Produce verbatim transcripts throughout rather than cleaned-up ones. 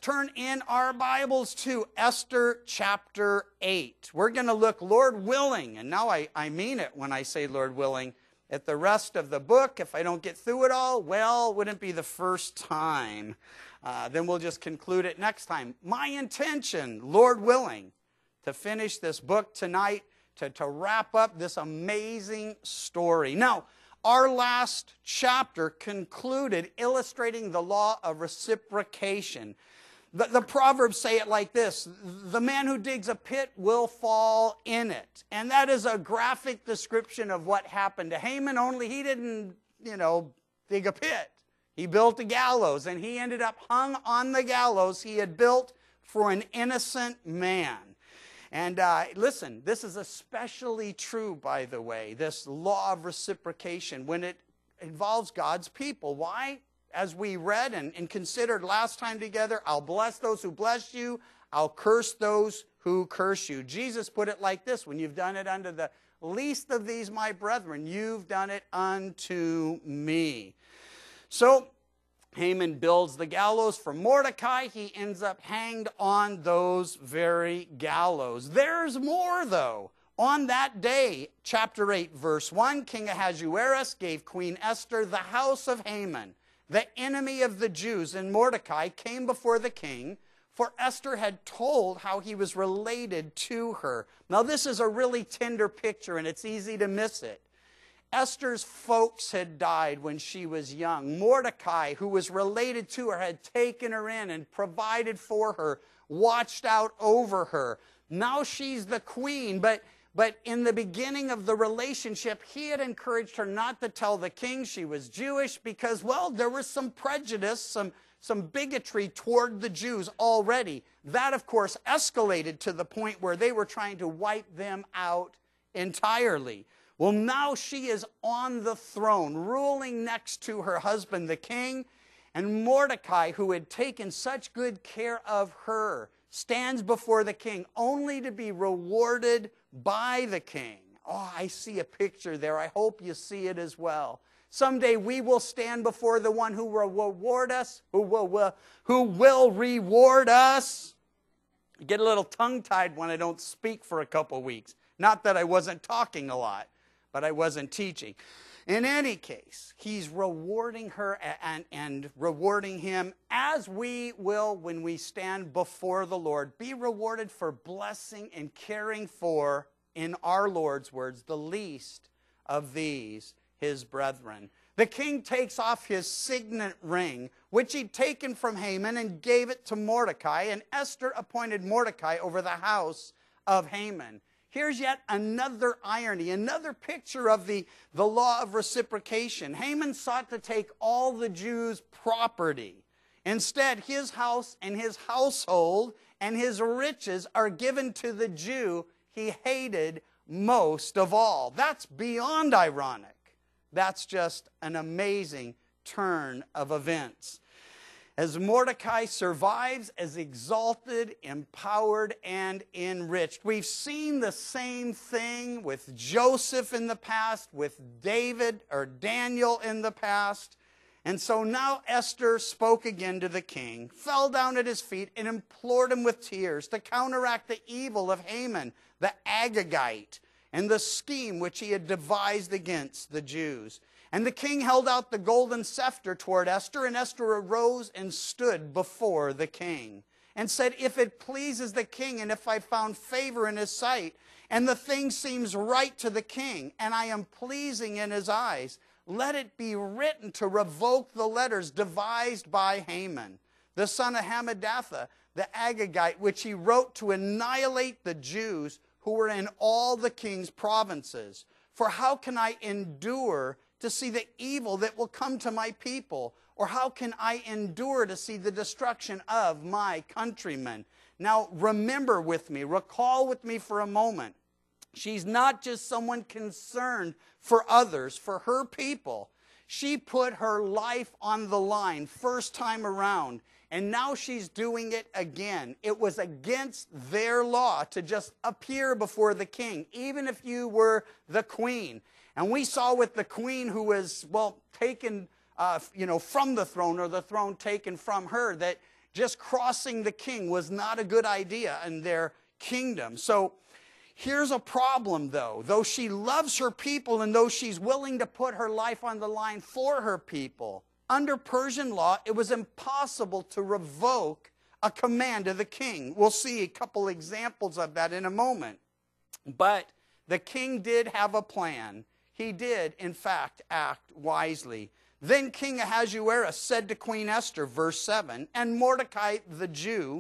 turn in our Bibles to Esther chapter eight. We're going to look, Lord willing, and now I, I mean it when I say Lord willing, at the rest of the book. If I don't get through it all, well, wouldn't be the first time. Uh, then we'll just conclude it next time. My intention, Lord willing, to finish this book tonight, to, to wrap up this amazing story. Now, our last chapter concluded illustrating the law of reciprocation. The, the Proverbs say it like this: the man who digs a pit will fall in it. And that is a graphic description of what happened to Haman, only he didn't, you know, dig a pit. He built a gallows, and he ended up hung on the gallows he had built for an innocent man. And uh, listen, this is especially true, by the way, this law of reciprocation, when it involves God's people. Why? As we read and, and considered last time together, I'll bless those who bless you, I'll curse those who curse you. Jesus put it like this: when you've done it unto the least of these, my brethren, you've done it unto me. So Haman builds the gallows for Mordecai. He ends up hanged on those very gallows. There's more, though. On that day, chapter eight, verse one, King Ahasuerus gave Queen Esther the house of Haman, the enemy of the Jews, and Mordecai came before the king, for Esther had told how he was related to her. Now, this is a really tender picture, and it's easy to miss it. Esther's folks had died when she was young. Mordecai, who was related to her, had taken her in and provided for her, watched out over her. Now she's the queen, but, but in the beginning of the relationship, he had encouraged her not to tell the king she was Jewish because, well, there was some prejudice, some, some bigotry toward the Jews already. That, of course, escalated to the point where they were trying to wipe them out entirely. Well, now she is on the throne, ruling next to her husband, the king, and Mordecai, who had taken such good care of her, stands before the king only to be rewarded by the king. Oh, I see a picture there. I hope you see it as well. Someday we will stand before the one who will reward us, who will, will, who will reward us. I get a little tongue-tied when I don't speak for a couple weeks. Not that I wasn't talking a lot, but I wasn't teaching. In any case, he's rewarding her and, and rewarding him, as we will when we stand before the Lord, be rewarded for blessing and caring for, in our Lord's words, the least of these, his brethren. The king takes off his signet ring, which he'd taken from Haman, and gave it to Mordecai, and Esther appointed Mordecai over the house of Haman. Here's yet another irony, another picture of the, the law of reciprocation. Haman sought to take all the Jews' property. Instead, his house and his household and his riches are given to the Jew he hated most of all. That's beyond ironic. That's just an amazing turn of events. As Mordecai survives as exalted, empowered, and enriched. We've seen the same thing with Joseph in the past, with David or Daniel in the past. And so now Esther spoke again to the king, fell down at his feet, and implored him with tears to counteract the evil of Haman, the Agagite, and the scheme which he had devised against the Jews. And the king held out the golden scepter toward Esther, and Esther arose and stood before the king and said, if it pleases the king, and if I found favor in his sight, and the thing seems right to the king, and I am pleasing in his eyes, let it be written to revoke the letters devised by Haman, the son of Hammedatha, the Agagite, which he wrote to annihilate the Jews who were in all the king's provinces. For how can I endure to see the evil that will come to my people? Or how can I endure to see the destruction of my countrymen? Now, remember with me, recall with me for a moment. She's not just someone concerned for others, for her people. She put her life on the line first time around, and now she's doing it again. It was against their law to just appear before the king, even if you were the queen. And we saw with the queen who was, well, taken uh, you know, from the throne, or the throne taken from her, that just crossing the king was not a good idea in their kingdom. So here's a problem, though. Though she loves her people and though she's willing to put her life on the line for her people, under Persian law, it was impossible to revoke a command of the king. We'll see a couple examples of that in a moment. But the king did have a plan. He did, in fact, act wisely. Then King Ahasuerus said to Queen Esther, verse seven, and Mordecai the Jew,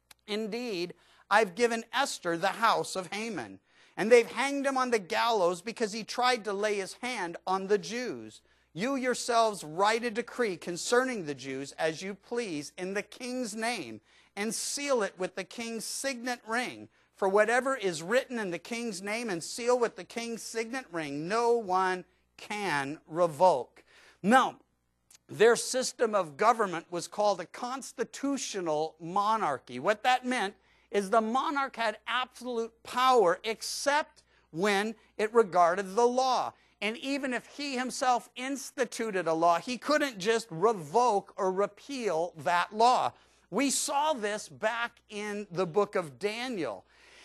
indeed, I've given Esther the house of Haman, and they've hanged him on the gallows because he tried to lay his hand on the Jews. You yourselves write a decree concerning the Jews as you please in the king's name, and seal it with the king's signet ring. For whatever is written in the king's name and sealed with the king's signet ring, no one can revoke. Now, their system of government was called a constitutional monarchy. What that meant is the monarch had absolute power except when it regarded the law. And even if he himself instituted a law, he couldn't just revoke or repeal that law. We saw this back in the book of Daniel.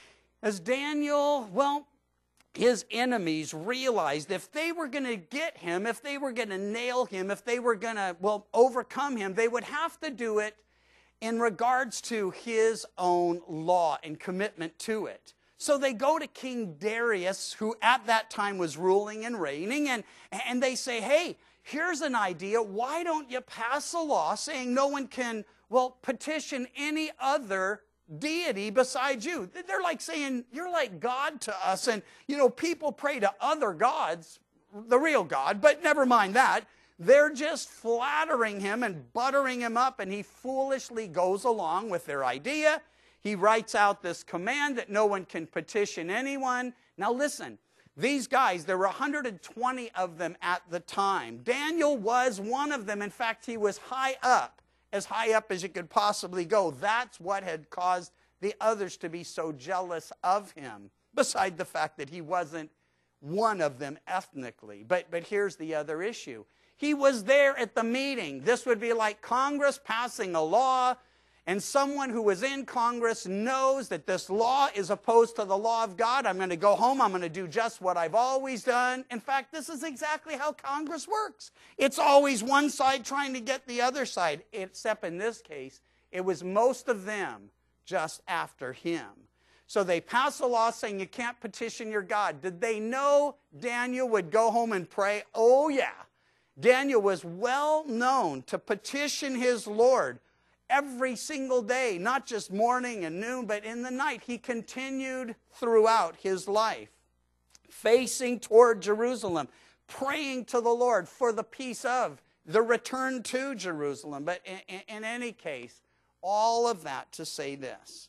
As Daniel, well, his enemies realized if they were going to get him, if they were going to nail him, if they were going to, well, overcome him, they would have to do it in regards to his own law and commitment to it. So they go to King Darius, who at that time was ruling and reigning, and, and they say, hey, here's an idea. Why don't you pass a law saying no one can, well, petition any other deity besides you? They're like saying, you're like God to us. And, you know, people pray to other gods, the real God, but never mind that. They're just flattering him and buttering him up, and he foolishly goes along with their idea. He writes out this command that no one can petition anyone. Now listen, these guys, there were one hundred twenty of them at the time. Daniel was one of them. In fact, he was high up, as high up as you could possibly go. That's what had caused the others to be so jealous of him, beside the fact that he wasn't one of them ethnically. But, but here's the other issue. He was there at the meeting. This would be like Congress passing a law, and someone who was in Congress knows that this law is opposed to the law of God. I'm going to go home. I'm going to do just what I've always done. In fact, this is exactly how Congress works. It's always one side trying to get the other side, except in this case, it was most of them just after him. So they pass a law saying you can't petition your God. Did they know Daniel would go home and pray? Oh, yeah. Daniel was well known to petition his Lord every single day, not just morning and noon, but in the night. He continued throughout his life, facing toward Jerusalem, praying to the Lord for the peace of the return to Jerusalem. But in, in any case, all of that to say this.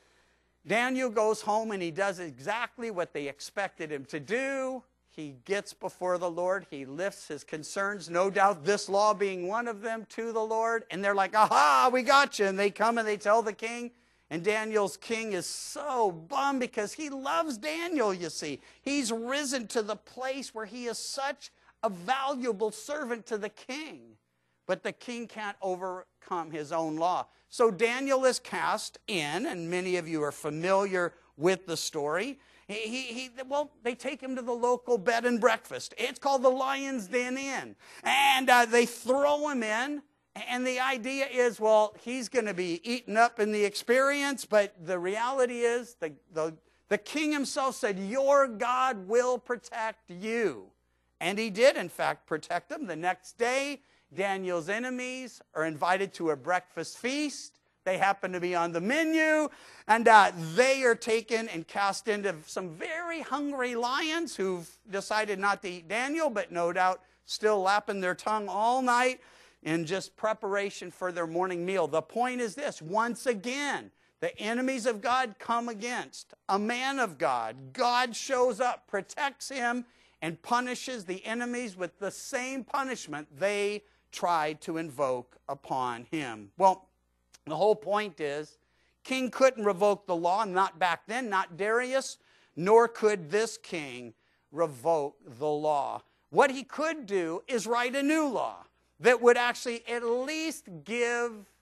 Daniel goes home and he does exactly what they expected him to do. He gets before the Lord. He lifts his concerns, no doubt this law being one of them, to the Lord. And they're like, aha, we got you. And they come and they tell the king. And Daniel's king is so bummed because he loves Daniel, you see. He's risen to the place where he is such a valuable servant to the king. But the king can't overcome his own law. So Daniel is cast in, and many of you are familiar with the story. He, he, he, well, they take him to the local bed and breakfast. It's called the Lion's Den Inn. And uh, they throw him in. And the idea is, well, he's going to be eaten up in the experience. But the reality is, the, the, the king himself said, your God will protect you. And he did, in fact, protect him. The next day, Daniel's enemies are invited to a breakfast feast. They happen to be on the menu, and uh, they are taken and cast into some very hungry lions who've decided not to eat Daniel, but no doubt still lapping their tongue all night in just preparation for their morning meal. The point is this: once again, the enemies of God come against a man of God. God shows up, protects him, and punishes the enemies with the same punishment they tried to invoke upon him. Well, the whole point is, king couldn't revoke the law, not back then, not Darius, nor could this king revoke the law. What he could do is write a new law that would actually at least give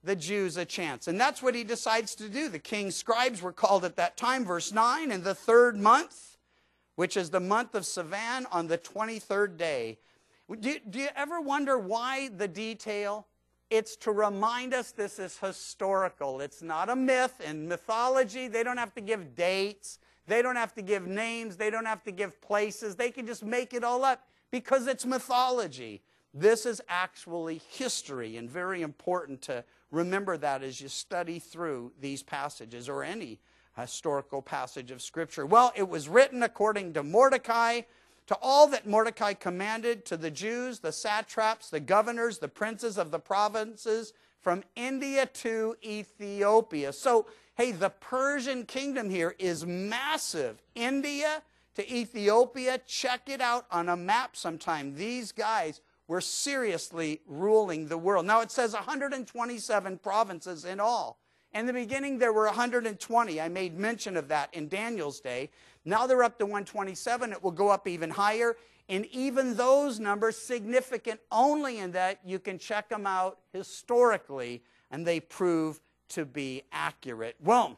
the Jews a chance. And that's what he decides to do. The king's scribes were called at that time, verse nine, in the third month, which is the month of Sivan, on the twenty-third day. Do, do you ever wonder why the detail? It's to remind us this is historical. It's not a myth. In mythology, they don't have to give dates. They don't have to give names. They don't have to give places. They can just make it all up because it's mythology. This is actually history, and very important to remember that as you study through these passages or any historical passage of Scripture. Well, it was written according to Mordecai, to all that Mordecai commanded, to the Jews, the satraps, the governors, the princes of the provinces, from India to Ethiopia. So, hey, the Persian kingdom here is massive. India to Ethiopia, check it out on a map sometime. These guys were seriously ruling the world. Now, it says one hundred twenty-seven provinces in all. In the beginning, there were one hundred twenty. I made mention of that in Daniel's day. Now they're up to one hundred twenty-seven. It will go up even higher. And even those numbers significant only in that you can check them out historically, and they prove to be accurate. Well,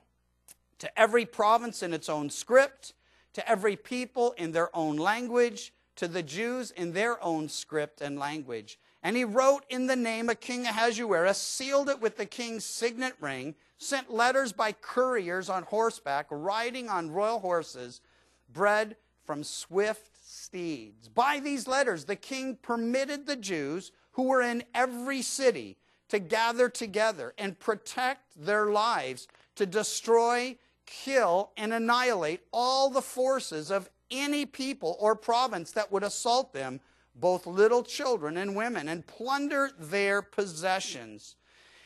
to every province in its own script, to every people in their own language, to the Jews in their own script and language. And he wrote in the name of King Ahasuerus, sealed it with the king's signet ring, sent letters by couriers on horseback, riding on royal horses, bred from swift steeds. By these letters, the king permitted the Jews who were in every city to gather together and protect their lives, to destroy, kill, and annihilate all the forces of any people or province that would assault them, both little children and women, and plunder their possessions.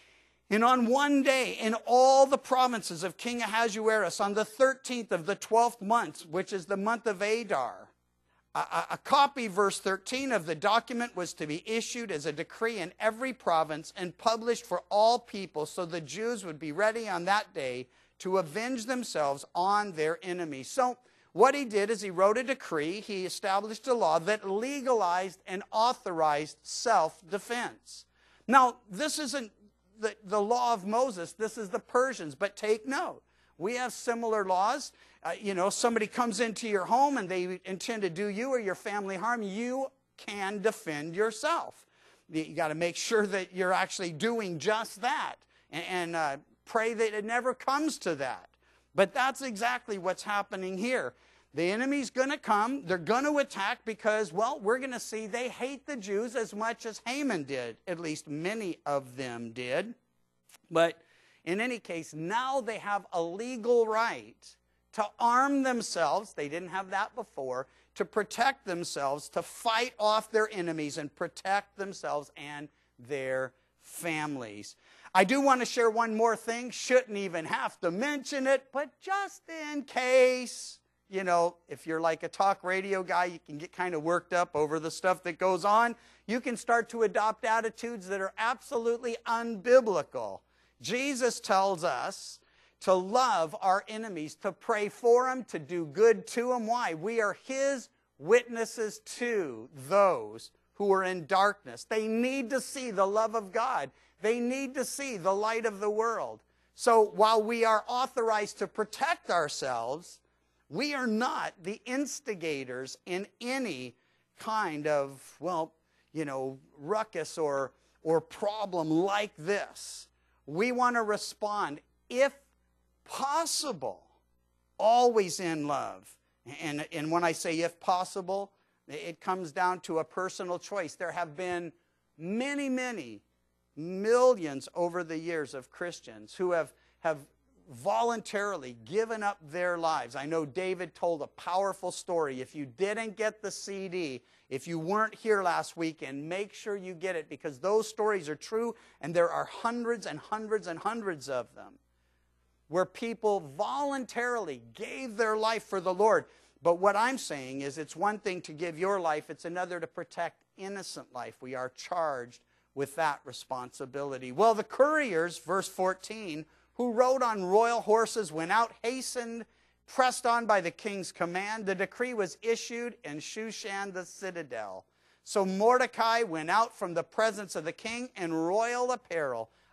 And on one day, in all the provinces of King Ahasuerus, on the thirteenth of the twelfth month, which is the month of Adar, a, a, a copy, verse thirteen, of the document was to be issued as a decree in every province and published for all people, so the Jews would be ready on that day to avenge themselves on their enemies. So what he did is he wrote a decree. He established a law that legalized and authorized self-defense. Now, this isn't the, the law of Moses. This is the Persians. But take note. We have similar laws. Uh, you know, somebody comes into your home and they intend to do you or your family harm. You can defend yourself. You, you got to make sure that you're actually doing just that. And, and uh, pray that it never comes to that. But that's exactly what's happening here. The enemy's going to come. They're going to attack because, well, we're going to see they hate the Jews as much as Haman did. At least many of them did. But in any case, now they have a legal right to arm themselves. They didn't have that before. To protect themselves, to fight off their enemies and protect themselves and their families. I do want to share one more thing. Shouldn't even have to mention it, but just in case, you know, if you're like a talk radio guy, you can get kind of worked up over the stuff that goes on. You can start to adopt attitudes that are absolutely unbiblical. Jesus tells us to love our enemies, to pray for them, to do good to them. Why? We are his witnesses to those who are in darkness. They need to see the love of God. They need to see the light of the world. So while we are authorized to protect ourselves, we are not the instigators in any kind of, well, you know, ruckus or, or problem like this. We want to respond, if possible, always in love. And, and when I say if possible, it comes down to a personal choice. There have been many, many millions over the years of Christians who have, have voluntarily given up their lives. I know David told a powerful story. If you didn't get the C D, if you weren't here last weekend, make sure you get it, because those stories are true, and there are hundreds and hundreds and hundreds of them where people voluntarily gave their life for the Lord. But what I'm saying is, it's one thing to give your life, it's another to protect innocent life. We are charged with that responsibility. Well, the couriers, verse fourteen, who rode on royal horses, went out, hastened, pressed on by the king's command. The decree was issued in Shushan the citadel. So Mordecai went out from the presence of the king in royal apparel,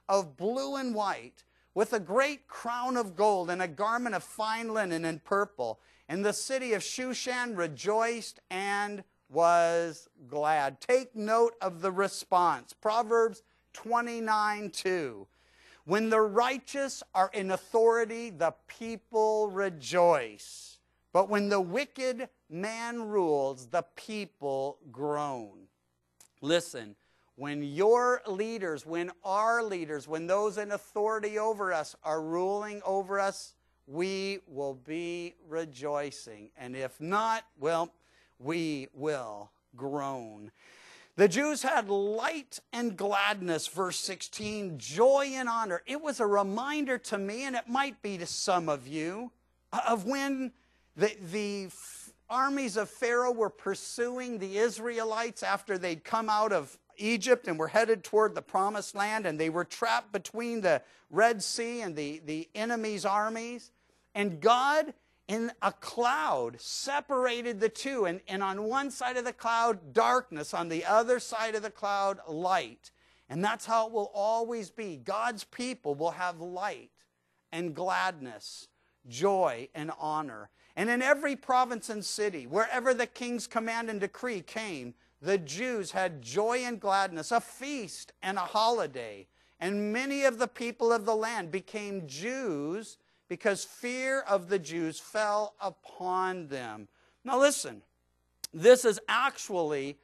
of blue and white, with a great crown of gold and a garment of fine linen and purple. And the city of Shushan rejoiced and was glad. Take note of the response. Proverbs twenty-nine two. When the righteous are in authority, the people rejoice. But when the wicked man rules, the people groan. Listen, when your leaders, when our leaders, when those in authority over us are ruling over us, we will be rejoicing. And if not, well, we will groan. The Jews had light and gladness, verse sixteen, joy and honor. It was a reminder to me, and it might be to some of you, of when the, the armies of Pharaoh were pursuing the Israelites after they'd come out of Egypt and were headed toward the promised land, and they were trapped between the Red Sea and the, the enemy's armies. And God, in a cloud, separated the two. And, and on one side of the cloud, darkness. On the other side of the cloud, light. And that's how it will always be. God's people will have light and gladness, joy and honor. And in every province and city, wherever the king's command and decree came, the Jews had joy and gladness, a feast and a holiday. And many of the people of the land became Jews because fear of the Jews fell upon them. Now listen, this is actually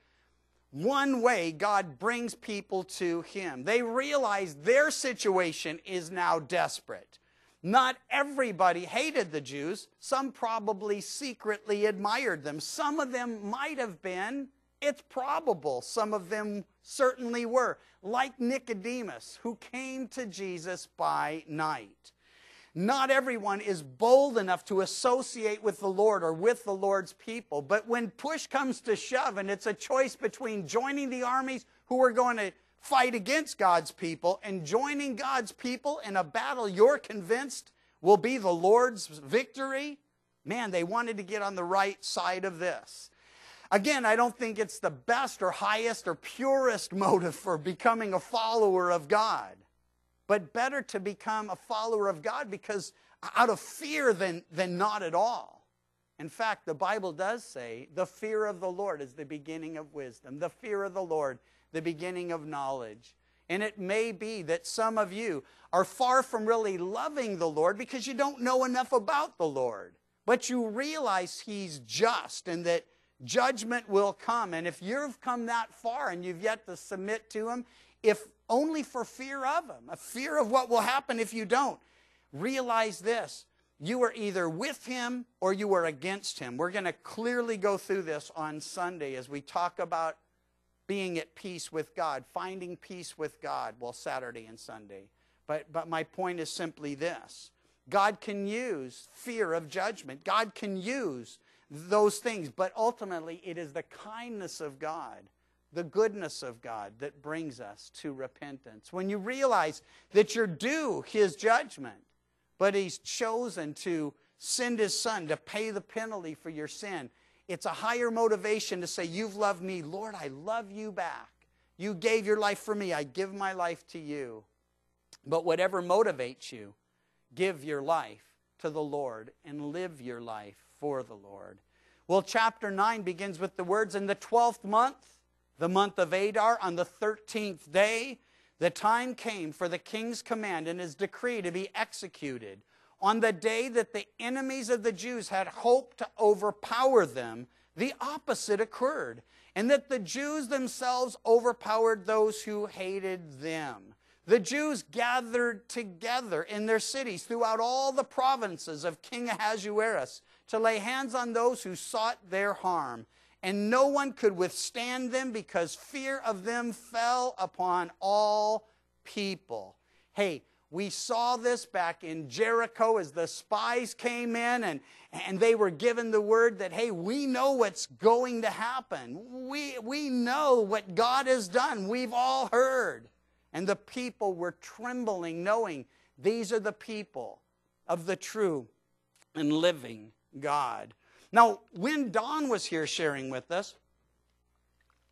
one way God brings people to Him. They realize their situation is now desperate. Not everybody hated the Jews. Some probably secretly admired them. Some of them might have been. It's probable some of them certainly were, like Nicodemus, who came to Jesus by night. Not everyone is bold enough to associate with the Lord or with the Lord's people. But when push comes to shove and it's a choice between joining the armies who are going to fight against God's people and joining God's people in a battle you're convinced will be the Lord's victory, man, they wanted to get on the right side of this. Again, I don't think it's the best or highest or purest motive for becoming a follower of God. But better to become a follower of God because out of fear than, than not at all. In fact, the Bible does say the fear of the Lord is the beginning of wisdom. The fear of the Lord, the beginning of knowledge. And it may be that some of you are far from really loving the Lord because you don't know enough about the Lord. But you realize He's just and that judgment will come. And if you've come that far and you've yet to submit to Him, if only for fear of Him, a fear of what will happen if you don't, realize this. You are either with Him or you are against Him. We're going to clearly go through this on Sunday as we talk about being at peace with God, finding peace with God, well, Saturday and Sunday. But, but my point is simply this. God can use fear of judgment. God can use those things, but ultimately it is the kindness of God, the goodness of God that brings us to repentance. When you realize that you're due His judgment, but He's chosen to send His Son to pay the penalty for your sin, it's a higher motivation to say, you've loved me. Lord, I love you back. You gave your life for me. I give my life to you. But whatever motivates you, give your life to the Lord and live your life for the Lord. Well, chapter nine begins with the words, in the twelfth month, the month of Adar, on the thirteenth day, the time came for the king's command and his decree to be executed. On the day that the enemies of the Jews had hoped to overpower them, the opposite occurred, and that the Jews themselves overpowered those who hated them. The Jews gathered together in their cities throughout all the provinces of King Ahasuerus to lay hands on those who sought their harm. And no one could withstand them because fear of them fell upon all people. Hey, we saw this back in Jericho as the spies came in and, and they were given the word that, hey, we know what's going to happen. We, we know what God has done. We've all heard. And the people were trembling, knowing these are the people of the true and living God. Now, when Don was here sharing with us,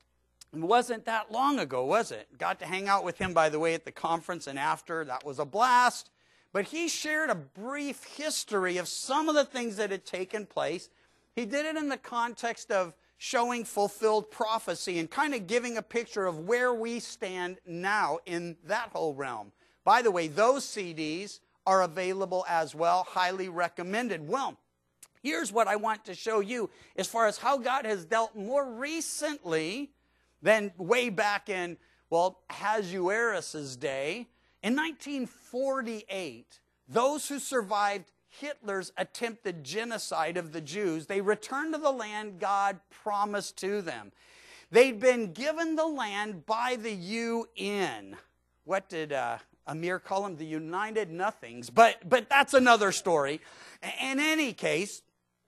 It wasn't that long ago, was it? Got to hang out with him, by the way, at the conference and after. That was a blast. But he shared a brief history of some of the things that had taken place. He did it in the context of showing fulfilled prophecy and kind of giving a picture of where we stand now in that whole realm. By the way, those C Ds are available as well, highly recommended. Well, here's what I want to show you as far as how God has dealt more recently than way back in, well, Ahasuerus' day. In nineteen forty-eight, those who survived Hitler's attempted genocide of the Jews, they returned to the land God promised to them. They'd been given the land by the U N. What did uh, Amir call them? The United Nothings. But, but that's another story. In any case,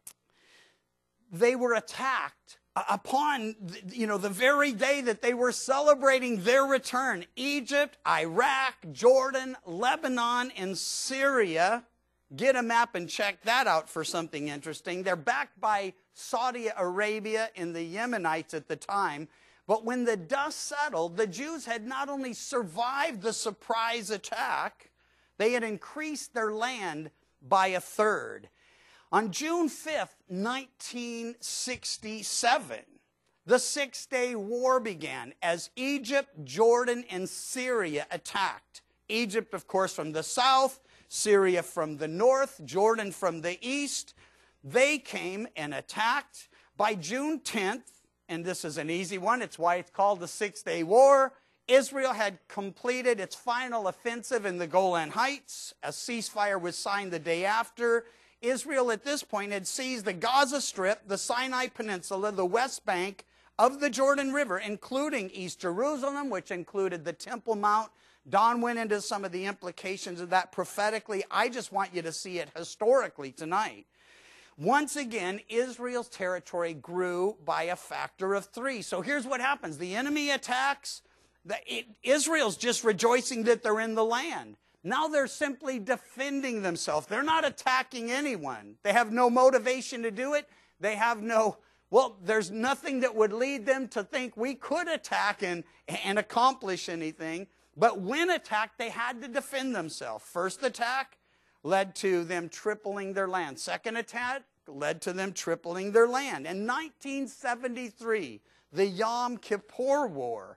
they were attacked upon, you know, the very day that they were celebrating their return. Egypt, Iraq, Jordan, Lebanon, and Syria. Get a map and check that out for something interesting. They're backed by Saudi Arabia and the Yemenites at the time. But when the dust settled, the Jews had not only survived the surprise attack, they had increased their land by a third. On June fifth, nineteen sixty-seven, the Six-Day War began as Egypt, Jordan, and Syria attacked. Egypt, of course, from the south, Syria from the north, Jordan from the east. They came and attacked. By June tenth, and this is an easy one, it's why it's called the Six-Day War, Israel had completed its final offensive in the Golan Heights. A ceasefire was signed the day after. Israel at this point had seized the Gaza Strip, the Sinai Peninsula, the West Bank of the Jordan River, including East Jerusalem, which included the Temple Mount. Don went into some of the implications of that prophetically. I just want you to see it historically tonight. Once again, Israel's territory grew by a factor of three. So here's what happens. The enemy attacks. The, it, Israel's just rejoicing that they're in the land. Now they're simply defending themselves. They're not attacking anyone. They have no motivation to do it. They have no, well, there's nothing that would lead them to think we could attack and, and accomplish anything. But when attacked, they had to defend themselves. First attack led to them tripling their land. Second attack led to them tripling their land. In nineteen seventy-three, the Yom Kippur War.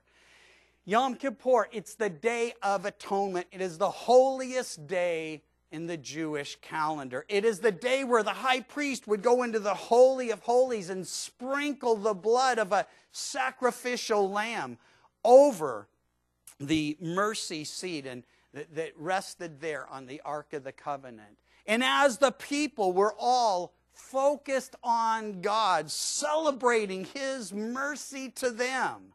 Yom Kippur, it's the Day of Atonement. It is the holiest day in the Jewish calendar. It is the day where the high priest would go into the Holy of Holies and sprinkle the blood of a sacrificial lamb over the mercy seat and that rested there on the Ark of the Covenant. And as the people were all focused on God, celebrating His mercy to them,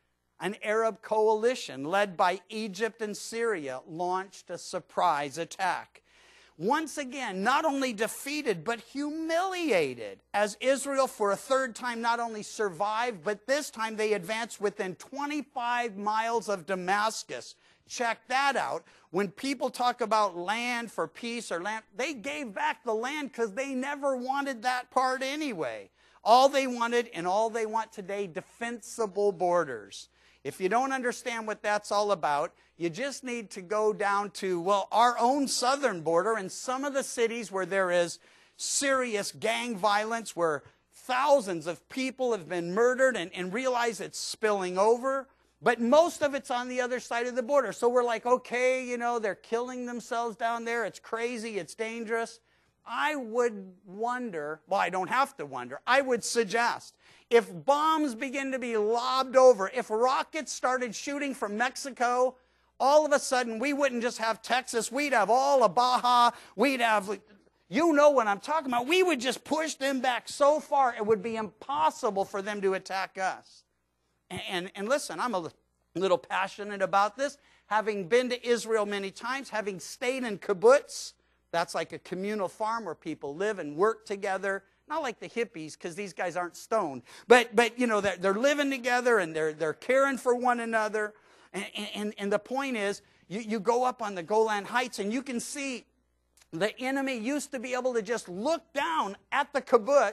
an Arab coalition led by Egypt and Syria launched a surprise attack. Once again, not only defeated, but humiliated, as Israel for a third time not only survived, but this time they advanced within twenty-five miles of Damascus. Check that out. When people talk about land for peace or land, they gave back the land because they never wanted that part anyway. All they wanted and all they want today, defensible borders. If you don't understand what that's all about, you just need to go down to, well, our own southern border and some of the cities where there is serious gang violence, where thousands of people have been murdered, and, and realize it's spilling over. But most of it's on the other side of the border. So we're like, okay, you know, they're killing themselves down there. It's crazy. It's dangerous. I would wonder, well, I don't have to wonder. I would suggest, if bombs begin to be lobbed over, if rockets started shooting from Mexico, all of a sudden we wouldn't just have Texas, we'd have all of Baja, we'd have, you know what I'm talking about. We would just push them back so far it would be impossible for them to attack us. And, and, and listen, I'm a little passionate about this. Having been to Israel many times, having stayed in kibbutz, that's like a communal farm where people live and work together. Not like the hippies, because these guys aren't stoned. But, but you know, they're, they're living together and they're, they're caring for one another. And, and, and the point is, you, you go up on the Golan Heights and you can see the enemy used to be able to just look down at the kibbutz,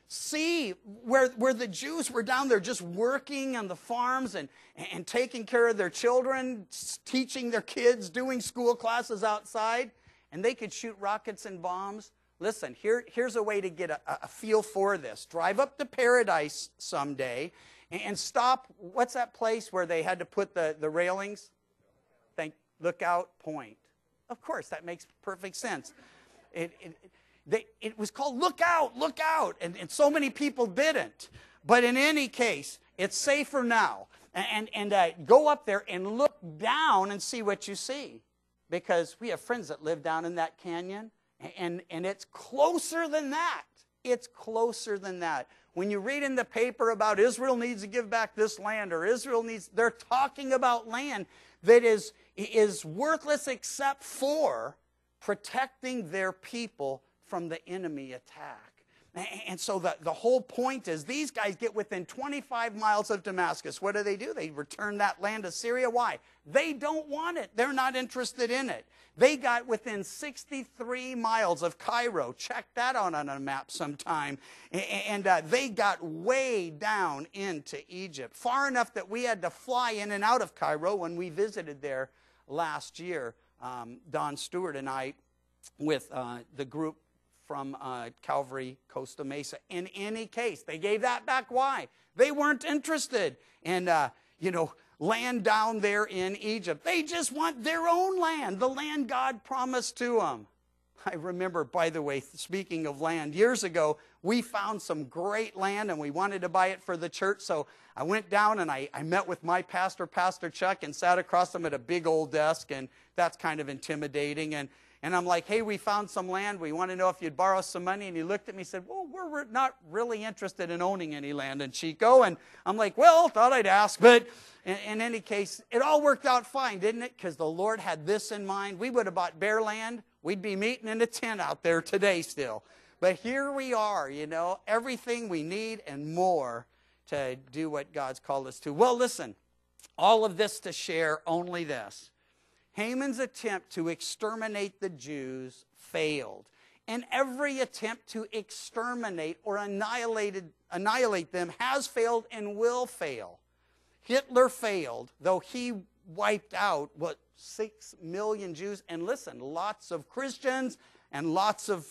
see where, where the Jews were down there just working on the farms and, and taking care of their children, teaching their kids, doing school classes outside, and they could shoot rockets and bombs. Listen, here, here's a way to get a, a feel for this. Drive up to Paradise someday and, and stop, what's that place where they had to put the, the railings? Thank, Lookout Point. Of course, that makes perfect sense. It, it, they, it was called Look Out, Look Out, and, and so many people didn't. But in any case, it's safer now. And, and uh, go up there and look down and see what you see. Because we have friends that live down in that canyon, and, and it's closer than that. It's closer than that. When you read in the paper about Israel needs to give back this land, or Israel needs, they're talking about land that is, is worthless except for protecting their people from the enemy attack. And so the, the whole point is these guys get within twenty-five miles of Damascus. What do they do? They return that land to Syria. Why? They don't want it. They're not interested in it. They got within sixty-three miles of Cairo. Check that out on a map sometime. And uh, they got way down into Egypt, far enough that we had to fly in and out of Cairo when we visited there last year. Um, Don Stewart and I, with uh, the group from uh, Calvary, Costa Mesa. In any case, they gave that back. Why? They weren't interested in, uh, you know, land down there in Egypt. They just want their own land, the land God promised to them. I remember, by the way, speaking of land, years ago, we found some great land and we wanted to buy it for the church. So I went down and I, I met with my pastor, Pastor Chuck, and sat across him at a big old desk, and that's kind of intimidating. And And I'm like, hey, we found some land. We want to know if you'd borrow some money. And he looked at me and said, well, we're not really interested in owning any land in Chico. And I'm like, well, thought I'd ask. But in, in any case, it all worked out fine, didn't it? Because the Lord had this in mind. We would have bought bare land. We'd be meeting in a tent out there today still. But here we are, you know, everything we need and more to do what God's called us to. Well, listen, all of this to share only this. Haman's attempt to exterminate the Jews failed. And every attempt to exterminate or annihilate, annihilate them has failed and will fail. Hitler failed, though he wiped out, what, six million Jews. And listen, lots of Christians and lots of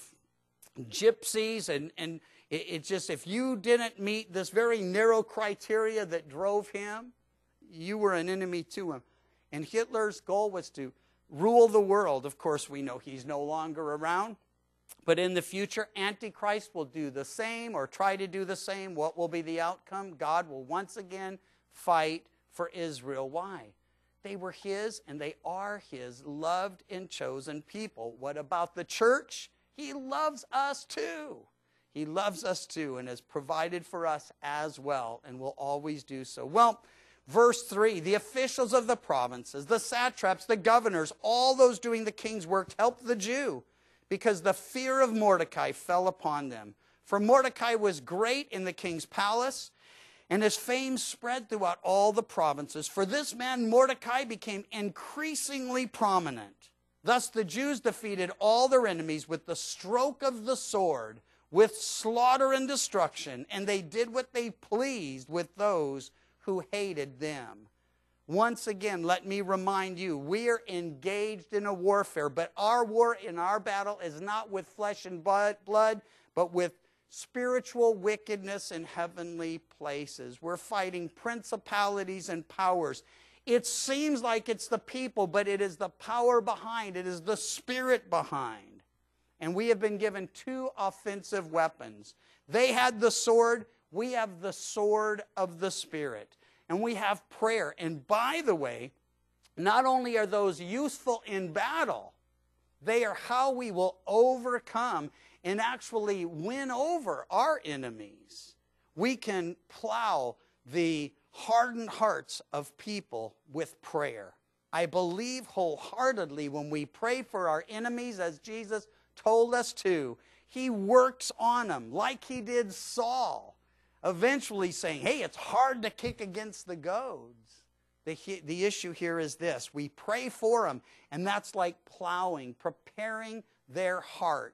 gypsies. And, and it, it just, if you didn't meet this very narrow criteria that drove him, you were an enemy to him. And Hitler's goal was to rule the world. Of course, we know he's no longer around. But in the future, Antichrist will do the same or try to do the same. What will be the outcome? God will once again fight for Israel. Why? They were his and they are his loved and chosen people. What about the church? He loves us too. He loves us too and has provided for us as well and will always do so. Well, verse three, the officials of the provinces, the satraps, the governors, all those doing the king's work helped the Jew because the fear of Mordecai fell upon them. For Mordecai was great in the king's palace, and his fame spread throughout all the provinces. For this man Mordecai became increasingly prominent. Thus the Jews defeated all their enemies with the stroke of the sword, with slaughter and destruction, and they did what they pleased with those who hated them. Once again, let me remind you, we are engaged in a warfare, but our war in our battle is not with flesh and blood, but with spiritual wickedness in heavenly places. We're fighting principalities and powers. It seems like it's the people, but it is the power behind. It is the spirit behind. And we have been given two offensive weapons. They had the sword. We have the sword of the Spirit. And we have prayer. And by the way, not only are those useful in battle, they are how we will overcome and actually win over our enemies. We can plow the hardened hearts of people with prayer. I believe wholeheartedly when we pray for our enemies, as Jesus told us to, he works on them like he did Saul. Eventually saying, hey, it's hard to kick against the goads. The, the issue here is this. We pray for them, and that's like plowing, preparing their hearts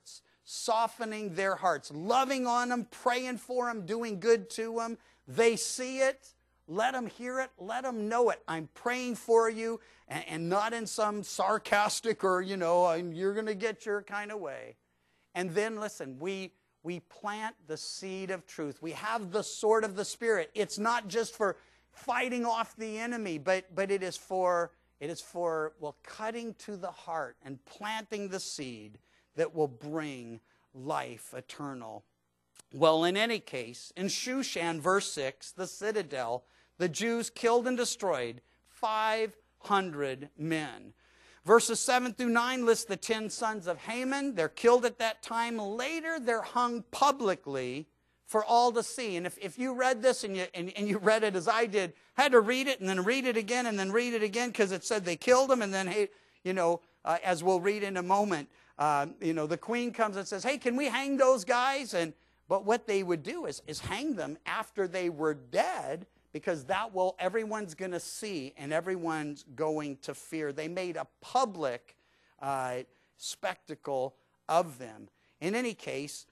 softening their hearts, loving on them, praying for them, doing good to them. They see it. Let them hear it. Let them know it. I'm praying for you, and, and not in some sarcastic or, you know, you're going to get your kind of way. And then, listen, we, we plant the seed of truth. We have the sword of the Spirit. It's not just for fighting off the enemy, but, but it is for, it is for, well, cutting to the heart and planting the seed that will bring life eternal. Well, in any case, in Shushan, verse six, the citadel, the Jews killed and destroyed five hundred men. Verses seven through nine list the ten sons of Haman. They're killed at that time. Later, they're hung publicly for all to see. And if, if you read this and you, and, and you read it as I did, had to read it and then read it again and then read it again because it said they killed them. And then, hey, you know, uh, as we'll read in a moment, uh, you know, the queen comes and says, hey, can we hang those guys? And but what they would do is, is hang them after they were dead, because that will, everyone's going to see and everyone's going to fear. They made a public uh, spectacle of them. In any case,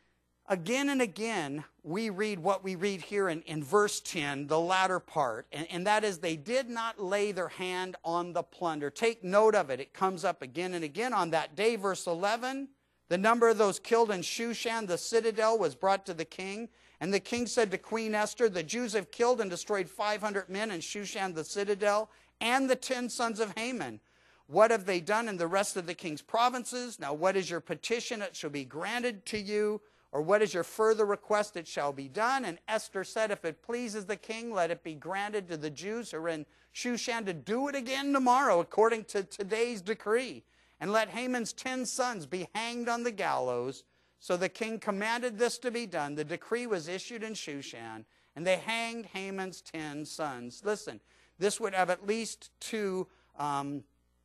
again and again, we read what we read here in, in verse ten, the latter part, and, and that is they did not lay their hand on the plunder. Take note of it. It comes up again and again. On that day, verse eleven, the number of those killed in Shushan, the citadel, was brought to the king. And the king said to Queen Esther, the Jews have killed and destroyed five hundred men in Shushan, the citadel, and the ten sons of Haman. What have they done in the rest of the king's provinces? Now, what is your petition? It shall be granted to you. Or what is your further request? It shall be done. And Esther said, if it pleases the king, let it be granted to the Jews who are in Shushan to do it again tomorrow, according to today's decree. And let Haman's ten sons be hanged on the gallows. So the king commanded this to be done. The decree was issued in Shushan, and they hanged Haman's ten sons. Listen, this would have at least two, um,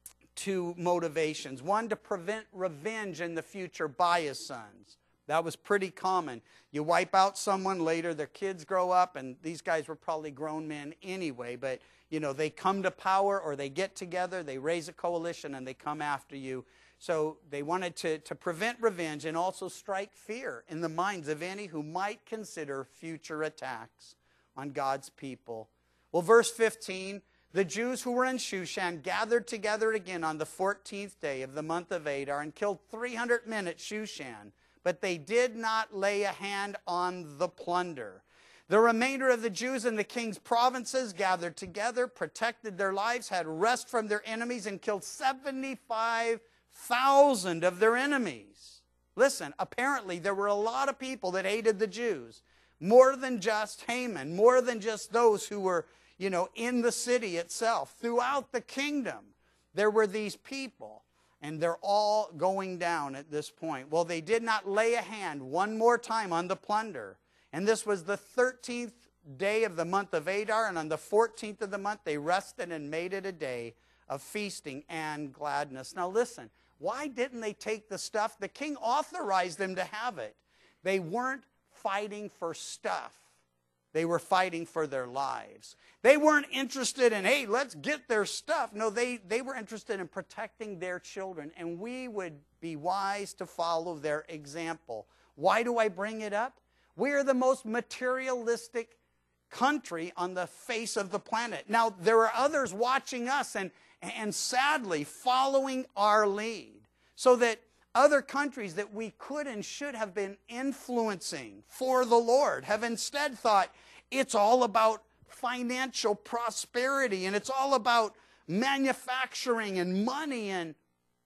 two motivations. One, to prevent revenge in the future by his sons. That was pretty common. You wipe out someone later, their kids grow up, and these guys were probably grown men anyway, but you know, they come to power or they get together, they raise a coalition, and they come after you. So they wanted to, to prevent revenge and also strike fear in the minds of any who might consider future attacks on God's people. Well, verse fifteen, the Jews who were in Shushan gathered together again on the fourteenth day of the month of Adar and killed three hundred men at Shushan, but they did not lay a hand on the plunder. The remainder of the Jews in the king's provinces gathered together, protected their lives, had rest from their enemies, and killed seventy-five thousand of their enemies. Listen, apparently there were a lot of people that hated the Jews. More than just Haman, more than just those who were, you know, in the city itself. Throughout the kingdom, there were these people, and they're all going down at this point. Well, they did not lay a hand one more time on the plunder. And this was the thirteenth day of the month of Adar, and on the fourteenth of the month they rested and made it a day of feasting and gladness. Now listen, why didn't they take the stuff? The king authorized them to have it. They weren't fighting for stuff. They were fighting for their lives. They weren't interested in, hey, let's get their stuff. No, they, they were interested in protecting their children, and we would be wise to follow their example. Why do I bring it up? We are the most materialistic country on the face of the planet. Now, there are others watching us and, and sadly following our lead, so that other countries that we could and should have been influencing for the Lord have instead thought it's all about financial prosperity and it's all about manufacturing and money. And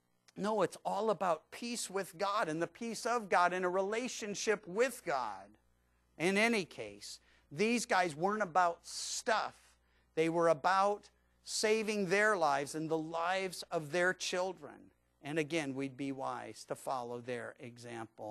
no, it's all about peace with God and the peace of God and a relationship with God. In any case, these guys weren't about stuff. They were about saving their lives and the lives of their children. And again, we'd be wise to follow their example.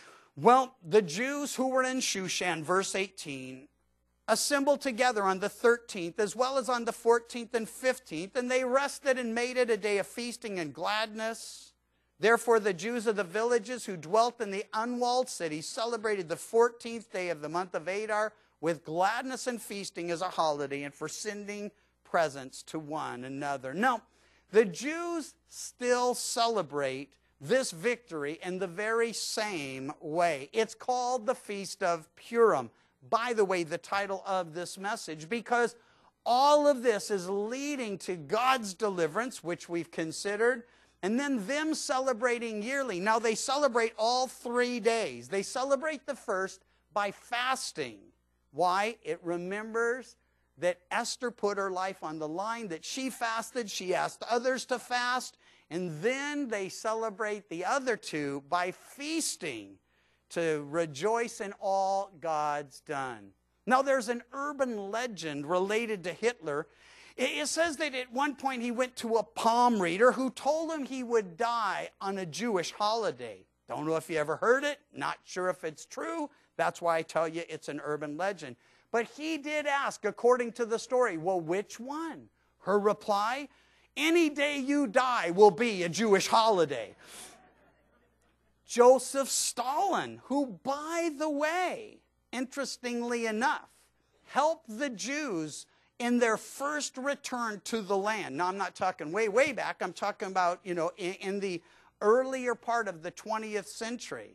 Well, the Jews who were in Shushan, verse eighteen, assembled together on the thirteenth as well as on the fourteenth and fifteenth, and they rested and made it a day of feasting and gladness. Therefore the Jews of the villages who dwelt in the unwalled city celebrated the fourteenth day of the month of Adar with gladness and feasting as a holiday, and for sending presents to one another. Now, the Jews still celebrate this victory in the very same way. It's called the Feast of Purim. By the way, the title of this message, because all of this is leading to God's deliverance, which we've considered, and then them celebrating yearly. Now, they celebrate all three days. They celebrate the first by fasting. Why? It remembers that Esther put her life on the line, that she fasted, she asked others to fast, and then they celebrate the other two by feasting to rejoice in all God's done. Now, there's an urban legend related to Hitler. It says that at one point he went to a palm reader who told him he would die on a Jewish holiday. Don't know if you ever heard it, not sure if it's true. That's why I tell you it's an urban legend. But he did ask, according to the story, well, which one? Her reply, any day you die will be a Jewish holiday. Joseph Stalin, who, by the way, interestingly enough, helped the Jews in their first return to the land. Now, I'm not talking way, way back. I'm talking about, you know, in, in the earlier part of the twentieth century.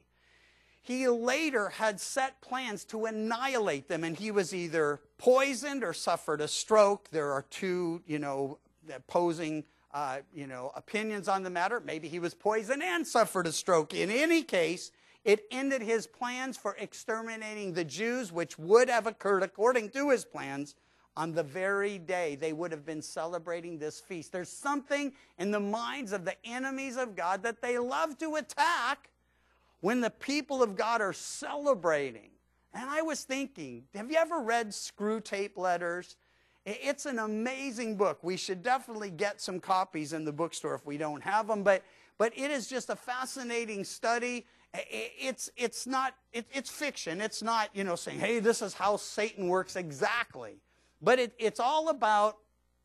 He later had set plans to annihilate them, and he was either poisoned or suffered a stroke. There are two, you know, opposing, uh, you know, opinions on the matter. Maybe he was poisoned and suffered a stroke. In any case, it ended his plans for exterminating the Jews, which would have occurred according to his plans on the very day they would have been celebrating this feast. There's something in the minds of the enemies of God that they love to attack when the people of God are celebrating. And I was thinking, have you ever read Screwtape Letters? It's an amazing book. We should definitely get some copies in the bookstore if we don't have them. But, but it is just a fascinating study. It's, it's not, it, it's fiction. It's not, you know, saying, hey, this is how Satan works exactly. But it, it's all about,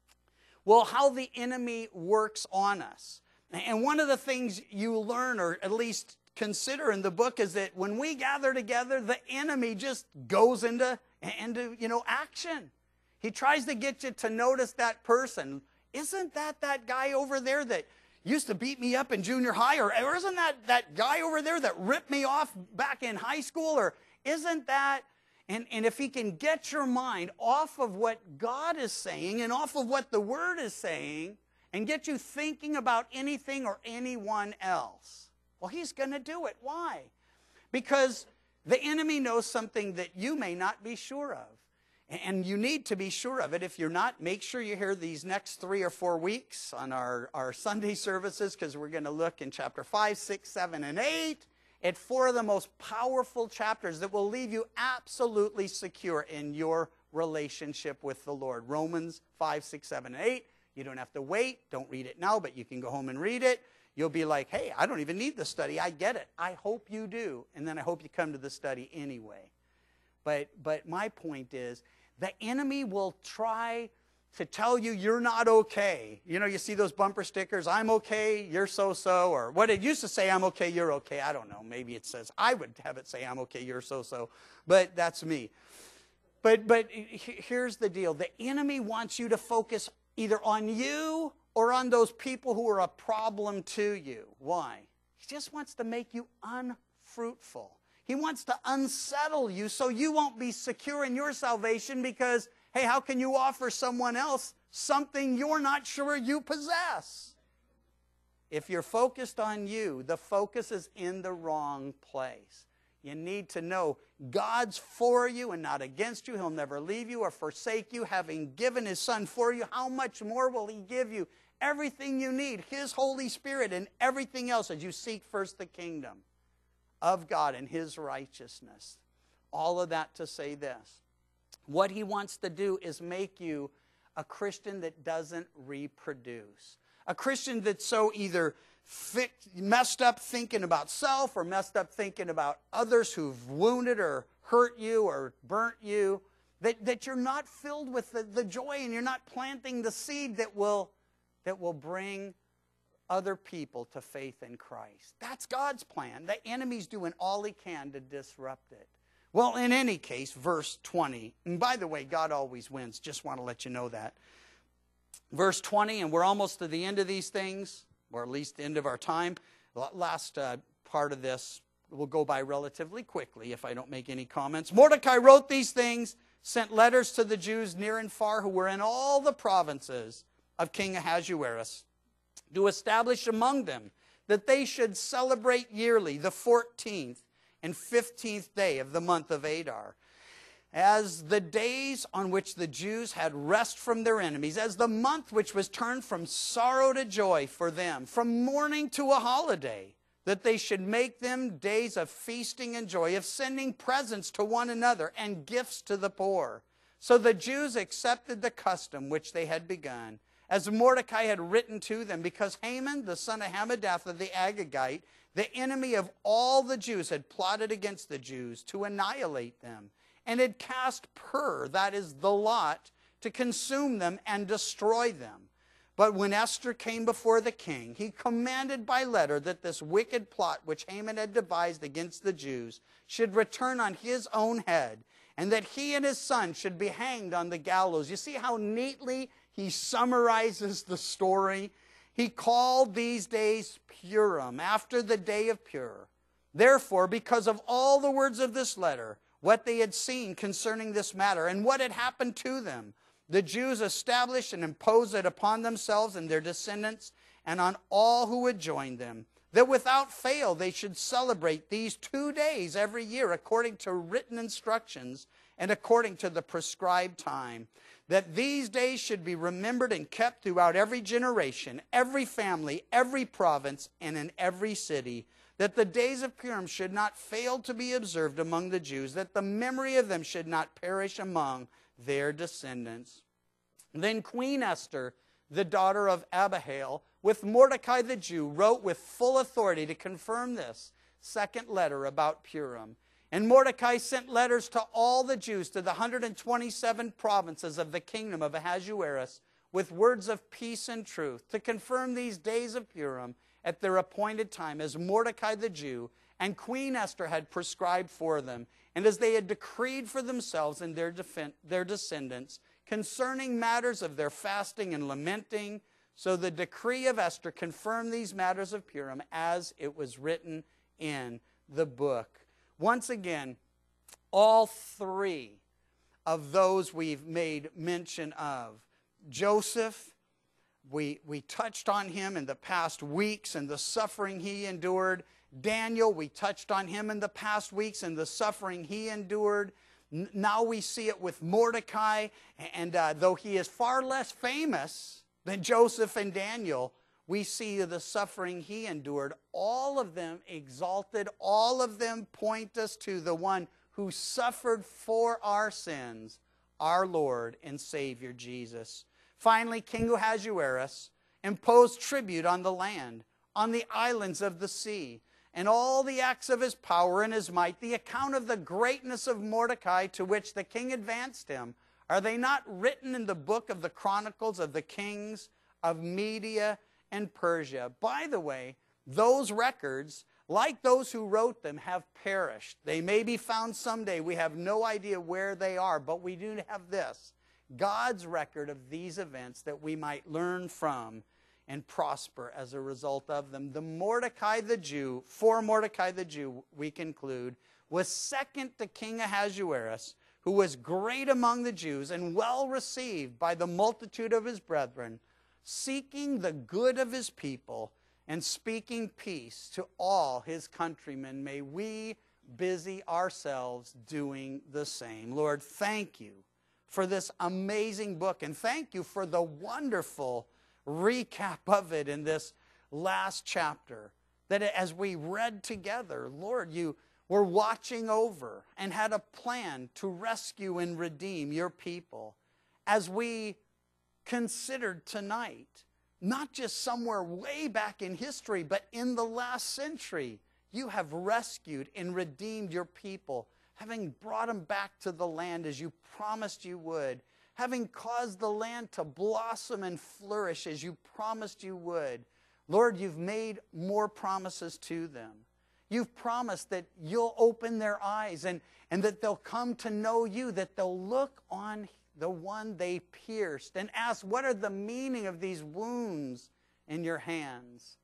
well, how the enemy works on us. And one of the things you learn, or at least consider in the book, is that when we gather together, the enemy just goes into, into you know, action. He tries to get you to notice that person. Isn't that that guy over there that used to beat me up in junior high? Or, or isn't that that guy over there that ripped me off back in high school? Or isn't that... And, and if he can get your mind off of what God is saying and off of what the Word is saying and get you thinking about anything or anyone else, well, he's going to do it. Why? Because the enemy knows something that you may not be sure of. And you need to be sure of it. If you're not, make sure you hear these next three or four weeks on our, our Sunday services, because we're going to look in chapter five, six, seven, and eight at four of the most powerful chapters that will leave you absolutely secure in your relationship with the Lord. Romans five, six, seven, and eight. You don't have to wait. Don't read it now, but you can go home and read it. You'll be like, hey, I don't even need the study. I get it. I hope you do. And then I hope you come to the study anyway. But, but my point is, the enemy will try to tell you you're not okay. You know, you see those bumper stickers, I'm okay, you're so-so, or what it used to say, I'm okay, you're okay. I don't know. Maybe it says, I would have it say, I'm okay, you're so-so. But that's me. But, but here's the deal. The enemy wants you to focus either on you or on those people who are a problem to you. Why? He just wants to make you unfruitful. He wants to unsettle you so you won't be secure in your salvation because, hey, how can you offer someone else something you're not sure you possess? If you're focused on you, the focus is in the wrong place. You need to know God's for you and not against you. He'll never leave you or forsake you. Having given His Son for you, how much more will He give you? Everything you need, His Holy Spirit and everything else as you seek first the kingdom of God and His righteousness. All of that to say this. What He wants to do is make you a Christian that doesn't reproduce. A Christian that's so either messed up thinking about self or messed up thinking about others who've wounded or hurt you or burnt you, that, that you're not filled with the, the joy and you're not planting the seed that will, that will bring other people to faith in Christ. That's God's plan. The enemy's doing all he can to disrupt it. Well, in any case, verse twenty, and by the way, God always wins. Just want to let you know that. Verse twenty, and we're almost to the end of these things, or at least the end of our time. last uh, part of this will go by relatively quickly if I don't make any comments. Mordecai wrote these things, sent letters to the Jews near and far who were in all the provinces of King Ahasuerus, to establish among them that they should celebrate yearly the fourteenth and fifteenth day of the month of Adar, as the days on which the Jews had rest from their enemies, as the month which was turned from sorrow to joy for them, from mourning to a holiday, that they should make them days of feasting and joy, of sending presents to one another and gifts to the poor. So the Jews accepted the custom which they had begun, as Mordecai had written to them, because Haman, the son of Hammedatha the Agagite, the enemy of all the Jews, had plotted against the Jews to annihilate them, and had cast pur, that is the lot, to consume them and destroy them. But when Esther came before the king, he commanded by letter that this wicked plot which Haman had devised against the Jews should return on his own head, and that he and his son should be hanged on the gallows. You see how neatly he summarizes the story? He called these days Purim, after the day of Pur. Therefore, because of all the words of this letter, what they had seen concerning this matter, and what had happened to them, the Jews established and imposed it upon themselves and their descendants, and on all who would join them, that without fail they should celebrate these two days every year according to written instructions and according to the prescribed time, that these days should be remembered and kept throughout every generation, every family, every province, and in every city, that the days of Purim should not fail to be observed among the Jews, that the memory of them should not perish among their descendants. Then Queen Esther, the daughter of Abihail, with Mordecai the Jew, wrote with full authority to confirm this second letter about Purim. And Mordecai sent letters to all the Jews, to the one hundred twenty-seven provinces of the kingdom of Ahasuerus, with words of peace and truth, to confirm these days of Purim at their appointed time, as Mordecai the Jew and Queen Esther had prescribed for them, and as they had decreed for themselves and their, defen- their descendants, concerning matters of their fasting and lamenting. So the decree of Esther confirmed these matters of Purim as it was written in the book. Once again, all three of those we've made mention of. Joseph, we, we touched on him in the past weeks and the suffering he endured. Daniel, we touched on him in the past weeks and the suffering he endured. N- now we see it with Mordecai, and uh, though he is far less famous than Joseph and Daniel, we see the suffering he endured. All of them exalted, all of them point us to the one who suffered for our sins, our Lord and Savior Jesus. Finally, King Ahasuerus imposed tribute on the land, on the islands of the sea, and all the acts of his power and his might, the account of the greatness of Mordecai to which the king advanced him. Are they not written in the book of the Chronicles of the kings of Media and Persia? By the way, those records, like those who wrote them, have perished. They may be found someday. We have no idea where they are, but we do have this: God's record of these events that we might learn from and prosper as a result of them. The Mordecai the Jew, for Mordecai the Jew, we conclude, was second to King Ahasuerus, who was great among the Jews and well received by the multitude of his brethren, seeking the good of his people and speaking peace to all his countrymen. May we busy ourselves doing the same. Lord, thank you for this amazing book, and thank you for the wonderful recap of it in this last chapter, that as we read together, Lord, you were watching over and had a plan to rescue and redeem your people. As we considered tonight, not just somewhere way back in history, but in the last century, you have rescued and redeemed your people, having brought them back to the land as you promised you would, having caused the land to blossom and flourish as you promised you would. Lord, you've made more promises to them. You've promised that you'll open their eyes and, and that they'll come to know you, that they'll look on the one they pierced and ask, what are the meaning of these wounds in your hands?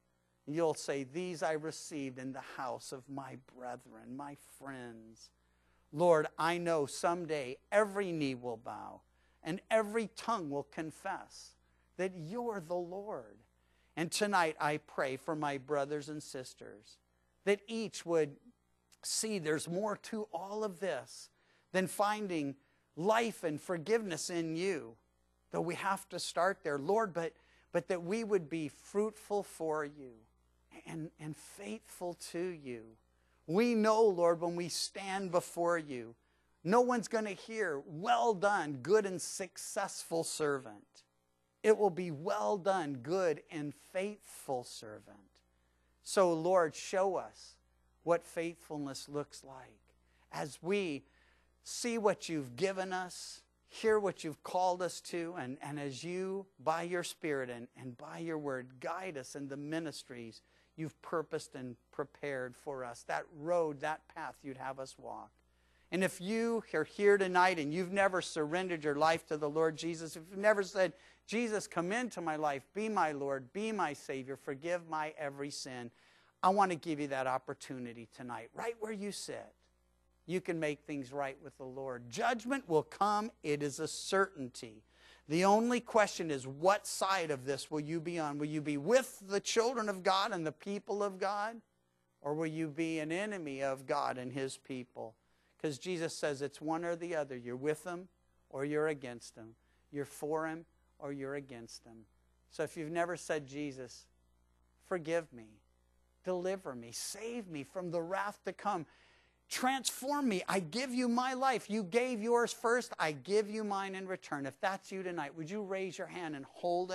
You'll say, these I received in the house of my brethren, my friends. Lord, I know someday every knee will bow and every tongue will confess that you're the Lord. And tonight I pray for my brothers and sisters that each would see there's more to all of this than finding life and forgiveness in you. Though we have to start there, Lord, but, but that we would be fruitful for you and, and faithful to you. We know, Lord, when we stand before you, no one's going to hear, well done, good and successful servant. It will be, well done, good and faithful servant. So, Lord, show us what faithfulness looks like as we see what you've given us, hear what you've called us to, and, and as you, by your Spirit and, and by your word, guide us in the ministries you've purposed and prepared for us, that road, that path you'd have us walk. And if you are here tonight and you've never surrendered your life to the Lord Jesus, if you've never said, Jesus, come into my life, be my Lord, be my Savior, forgive my every sin, I want to give you that opportunity tonight, right where you sit. You can make things right with the Lord. Judgment will come. It is a certainty. The only question is, what side of this will you be on? Will you be with the children of God and the people of God? Or will you be an enemy of God and his people? Because Jesus says it's one or the other. You're with them or you're against them. You're for him or you're against him. So if you've never said, Jesus, forgive me, deliver me, save me from the wrath to come, transform me. I give you my life. You gave yours first. I give you mine in return. If that's you tonight, would you raise your hand and hold it?